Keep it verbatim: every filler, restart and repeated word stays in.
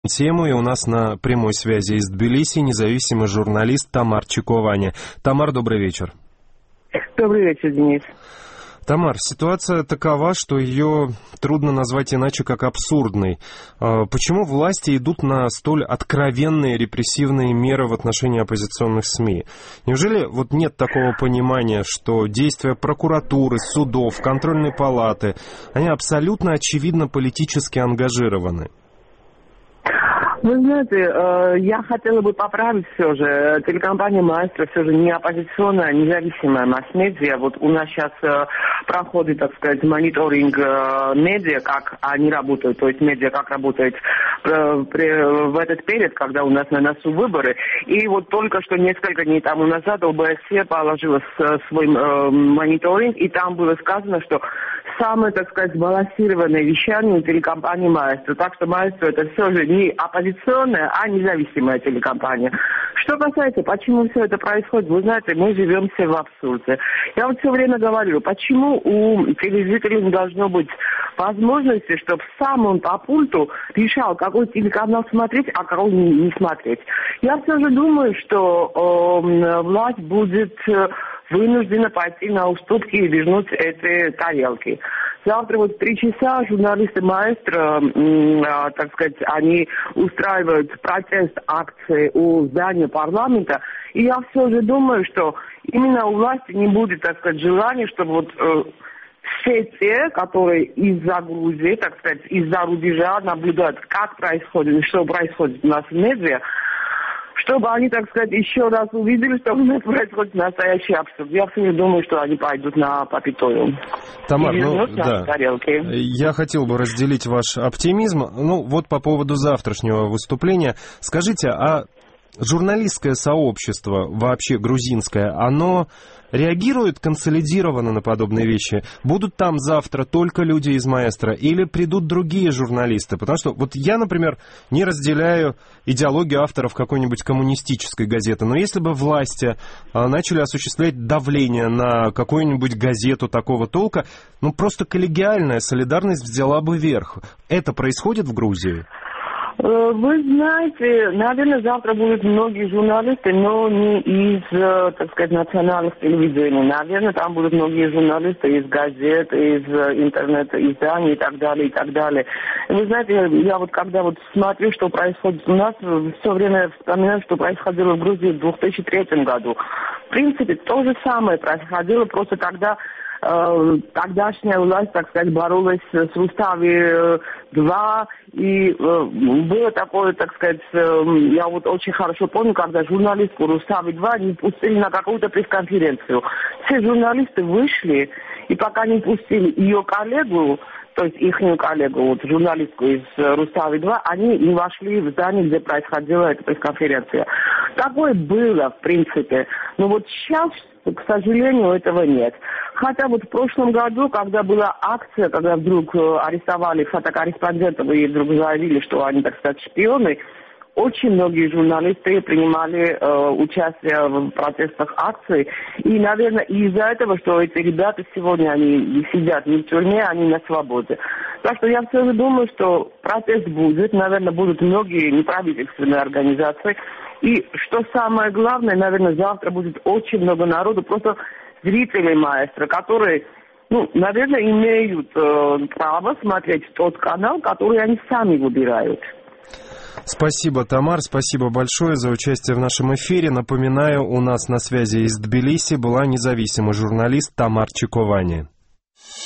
Тему, и у нас на прямой связи из Тбилиси независимый журналист Тамар Чиковани. Тамар, добрый вечер. Добрый вечер, Денис. Тамар, ситуация такова, что ее трудно назвать иначе, как абсурдной. Почему власти идут на столь откровенные репрессивные меры в отношении оппозиционных СМИ? Неужели вот нет такого понимания, что действия прокуратуры, судов, контрольной палаты, они абсолютно очевидно политически ангажированы? Вы знаете, я хотела бы поправить все же. Телекомпания «Маэстро» все же не оппозиционная, независимая масс-медиа. Вот у нас сейчас проходит, так сказать, мониторинг медиа, как они работают, то есть медиа как работает в этот период, когда у нас на носу выборы. И вот только что несколько дней тому назад ОБСЕ положила свой мониторинг, и там было сказано, что самое, так сказать, сбалансированное вещание у телекомпании «Маэстро». Так что «Маэстро» это все же не оппозиционная, а независимая телекомпания. Что касается, почему все это происходит, вы знаете, мы живем все в абсурде. Я вот все время говорю, почему у телезрителей не должно быть возможности, чтобы сам он по пульту решал, какой телеканал смотреть, а какой не, не смотреть. Я все же думаю, что э, власть будет вынуждена пойти на уступки и вернуть эти тарелки. Завтра вот в три часа журналисты «Маэстро», э, так сказать, они устраивают протест акции у здания парламента. И я все же думаю, что именно у власти не будет, так сказать, желания, чтобы вот э, все те, которые из-за Грузии, так сказать, из-за рубежа наблюдают, как происходит, что происходит у нас в медиа, чтобы они, так сказать, еще раз увидели, что у нас происходит настоящий абсурд. Я все же думаю, что они пойдут на попитую. Тамар, ну, да. Я хотел бы разделить ваш оптимизм. Ну, вот по поводу завтрашнего выступления. Скажите, а журналистское сообщество, вообще грузинское, оно реагирует консолидированно на подобные вещи? Будут там завтра только люди из «Маэстро» или придут другие журналисты? Потому что вот я, например, не разделяю идеологию авторов какой-нибудь коммунистической газеты, но если бы власти начали осуществлять давление на какую-нибудь газету такого толка, ну просто коллегиальная солидарность взяла бы верх. Это происходит в Грузии? Вы знаете, наверное, завтра будут многие журналисты, но не из, так сказать, национальных телевидений. Наверное, там будут многие журналисты из газет, из интернет-изданий и так далее, и так далее. И вы знаете, я вот когда вот смотрю, что происходит у нас, все время вспоминаю, что происходило в Грузии в две тысячи третьем году. В принципе, то же самое происходило, просто тогда тогдашняя власть, так сказать, боролась с Рустави-два, и было такое, так сказать, я вот очень хорошо помню, когда журналистку Рустави-два не пустили на какую-то пресс-конференцию. Все журналисты вышли, и пока не пустили ее коллегу, то есть ихнюю коллегу, вот, журналистку из Рустави-два, они не вошли в здание, где происходила эта пресс-конференция. Такое было, в принципе. Но вот сейчас, к сожалению, этого нет. Хотя вот в прошлом году, когда была акция, когда вдруг арестовали фотокорреспондентов и вдруг заявили, что они, так сказать, шпионы, очень многие журналисты принимали э, участие в протестах акций. И, наверное, из-за этого, что эти ребята сегодня, они сидят не в тюрьме, они на свободе. Так что я все же думаю, что протест будет. Наверное, будут многие неправительственные организации. И что самое главное, наверное, завтра будет очень много народу, просто зрителей «Маэстро», которые, ну, наверное, имеют э, право смотреть тот канал, который они сами выбирают. Спасибо, Тамар, спасибо большое за участие в нашем эфире. Напоминаю, у нас на связи из Тбилиси была независимый журналист Тамар Чиковани.